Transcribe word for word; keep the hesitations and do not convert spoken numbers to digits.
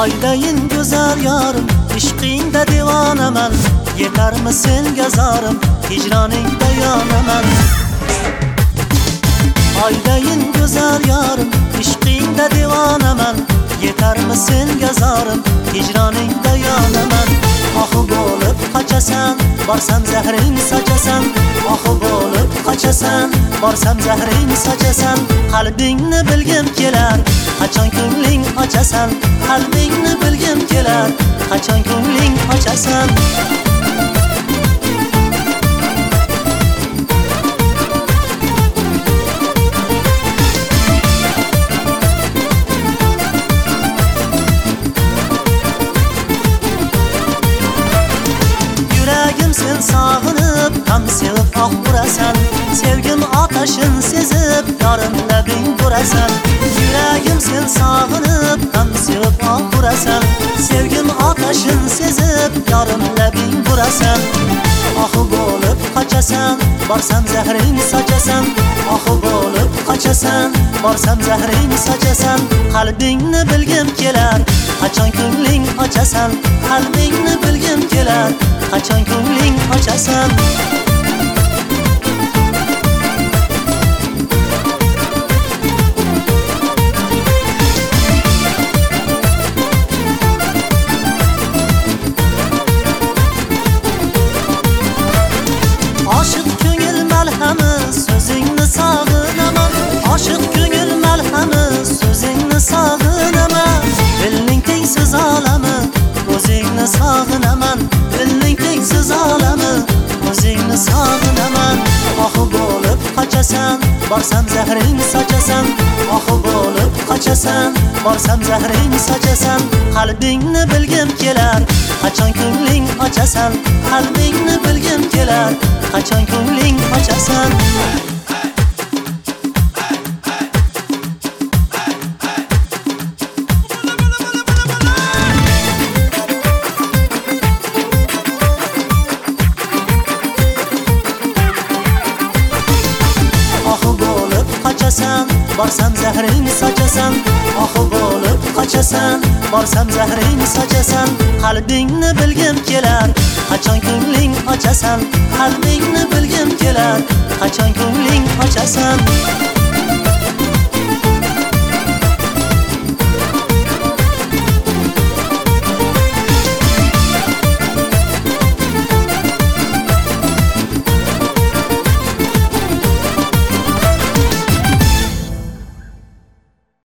Aydayin go'zal yorim, ishqingda devonaman. Yetarmi senga zorim, hijroningda yonaman. Aydayin go'zal yorim, ishqingda devonaman. Yetarmi senga zorim, hijroningda yonaman. Ohu bo'lib qochasan, borsam zahring sochasan. Ohu bo'lib qochasan, borsam zahring sochasan. Qalbingni bilgim kelar, qachon ko'ngling ochasan. Qalbingni bilgim kelar, qachon ko'ngling ochasan. Sen sog'inib, ham sevib oq urasan. Sevgim otashin sezib, yorim labing urasan. Yuragim sen sog'inib, ham sevib oq urasan. Sevgim otashin sezib, yorim labing urasan. Ohu bo'lib qochasan, borsam zahring sochasan. Ohu bo'lib qochasan, borsam zahring sochasan. Qalbingni bilgim kelar, qachon ko'ngling ochasan. Qalbingni bilgim kelar, qachon ko'ngling ochasan. Oshiq ko'ngil malhami, so'zingni sog'inaman. Oshiq ko'ngil malhami, so'zingni sog'inaman. Dilning tengsiz olami, o'zingni sog'inaman. Dilning tengsiz olami, o'zingni sog'inaman. Ohu bo'lib qochasan, borsam zahring sochasan. Ohu bo'lib qochasan, borsam zahring sochasan. Qalbingni bilgim kelar, qachon ko'ngling ochasan. Qalbingni bilgim kelar, qachon ko'ngling ochasan. Borsam zahring sochasan. Ohu bo'lib qochasan, borsam zahring sochasan. Qalbingni bilgim kelar, qachon ko'ngling ochasan. Qalbingni bilgim kelar, qachon ko'ngling ochasan.